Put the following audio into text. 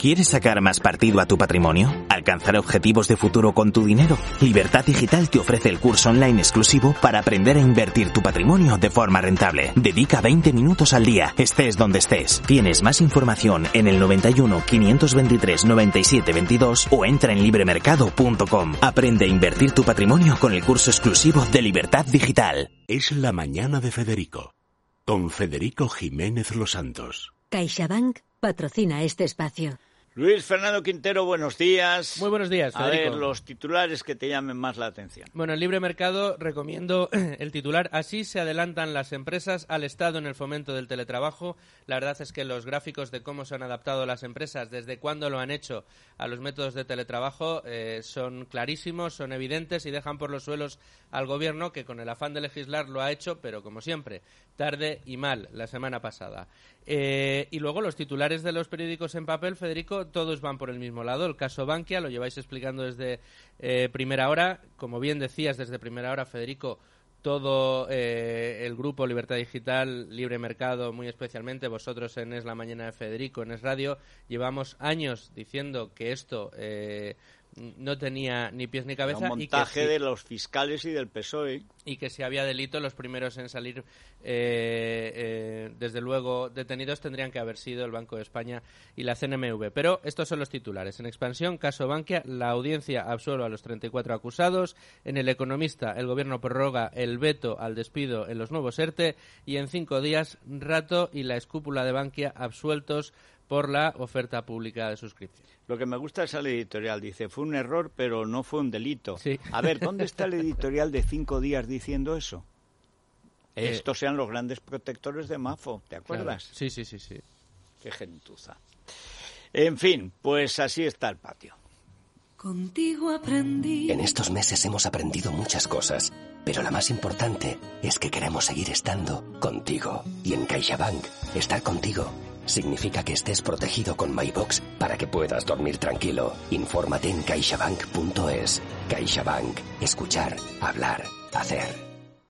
¿Quieres sacar más partido a tu patrimonio? ¿Alcanzar objetivos de futuro con tu dinero? Libertad Digital te ofrece el curso online exclusivo para aprender a invertir tu patrimonio de forma rentable. Dedica 20 minutos al día, estés donde estés. Tienes más información en el 91 523 97 22 o entra en libremercado.com. Aprende a invertir tu patrimonio con el curso exclusivo de Libertad Digital. Es la mañana de Federico, con Federico Jiménez Los Santos. CaixaBank patrocina este espacio. Luis Fernando Quintero, buenos días. Muy buenos días, Federico. A ver, los titulares que te llamen más la atención. Bueno, en Libre Mercado recomiendo el titular: así se adelantan las empresas al Estado en el fomento del teletrabajo. La verdad es que los gráficos de cómo se han adaptado las empresas, desde cuándo lo han hecho a los métodos de teletrabajo, son clarísimos, son evidentes y dejan por los suelos al Gobierno, que con el afán de legislar lo ha hecho, pero como siempre, tarde y mal, la semana pasada. Y luego los titulares de los periódicos en papel, Federico, todos van por el mismo lado. El caso Bankia lo lleváis explicando desde primera hora. Como bien decías, desde primera hora, Federico, todo el grupo Libertad Digital, Libre Mercado, muy especialmente vosotros en Es la Mañana de Federico, en Es Radio, llevamos años diciendo que esto no tenía ni pies ni cabeza. Un montaje de los fiscales y del PSOE. Y que si había delito, los primeros en salir, desde luego, detenidos tendrían que haber sido el Banco de España y la CNMV. Pero estos son los titulares. En expansión, caso Bankia, la audiencia absuelve a los 34 acusados. En El Economista, el Gobierno prorroga el veto al despido en los nuevos ERTE. Y en 5 días, Rato y la escúpula de Bankia absueltos por la oferta pública de suscripción. Lo que me gusta es el editorial. Dice, fue un error, pero no fue un delito. Sí. A ver, ¿dónde está el editorial de 5 días diciendo eso? Estos sean los grandes protectores de Mafo, ¿te acuerdas? Claro. Sí. Qué gentuza. En fin, pues así está el patio. Contigo aprendí. En estos meses hemos aprendido muchas cosas, pero la más importante es que queremos seguir estando contigo. Y en CaixaBank, estar contigo significa que estés protegido con MyBox para que puedas dormir tranquilo. Infórmate en caixabank.es. CaixaBank. Escuchar, hablar, hacer.